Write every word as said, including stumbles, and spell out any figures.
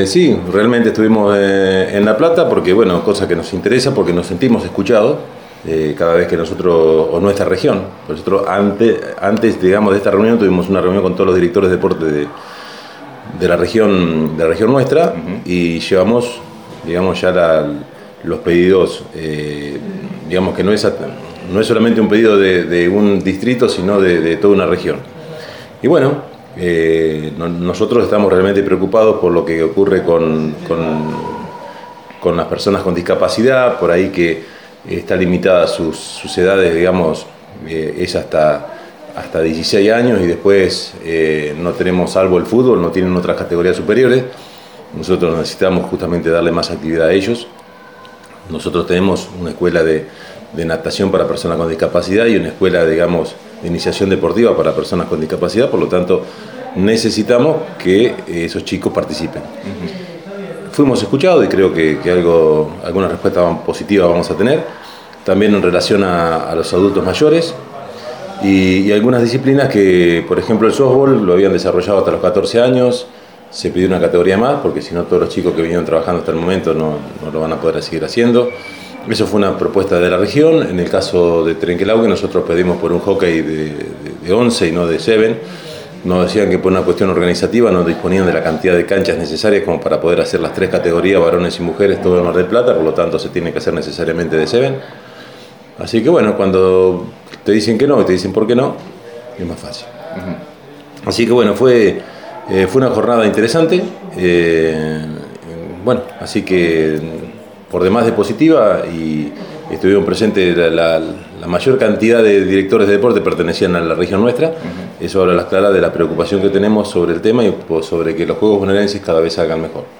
Eh, sí, realmente estuvimos eh, en La Plata porque, bueno, cosa que nos interesa, porque nos sentimos escuchados eh, cada vez que nosotros, o nuestra región, nosotros antes, antes, digamos, de esta reunión tuvimos una reunión con todos los directores de deporte de, de la región, de la región nuestra, uh-huh. y llevamos, digamos, ya la, los pedidos, eh, digamos que no es, no es solamente un pedido de, de un distrito, sino de, de toda una región. Y bueno, eh, no, nosotros estamos realmente preocupados por lo que ocurre con, con, con las personas con discapacidad, por ahí que está limitada sus, sus edades, digamos, eh, es hasta, hasta dieciséis años, y después eh, no tenemos, salvo el fútbol, no tienen otras categorías superiores. Nosotros necesitamos justamente darle más actividad a ellos. Nosotros tenemos una escuela de, de natación para personas con discapacidad y una escuela, digamos, de iniciación deportiva para personas con discapacidad, por lo tanto necesitamos que esos chicos participen. Uh-huh. Fuimos escuchados y creo que, que algo, alguna respuesta positiva vamos a tener. También en relación a, a los adultos mayores y, y algunas disciplinas que, por ejemplo, el softball lo habían desarrollado hasta los catorce años, se pidió una categoría más porque si no todos los chicos que vinieron trabajando hasta el momento no, no lo van a poder seguir haciendo. Eso fue una propuesta de la región. En el caso de Trenquelauquen nosotros pedimos por un hockey de, de, de once y no de siete. Nos decían que por una cuestión organizativa no disponían de la cantidad de canchas necesarias como para poder hacer las tres categorías, varones y mujeres, todo en Mar del Plata, por lo tanto se tiene que hacer necesariamente de siete. Así que bueno, cuando te dicen que no y te dicen por qué no, es más fácil. Uh-huh. Así que bueno, fue, eh, fue una jornada interesante. Eh, bueno, así que por demás de positiva, y estuvieron presentes la, la, la mayor cantidad de directores de deporte pertenecían a la región nuestra. Uh-huh. Eso habla a las claras de la preocupación que tenemos sobre el tema y sobre que los juegos bonaerenses cada vez se hagan mejor.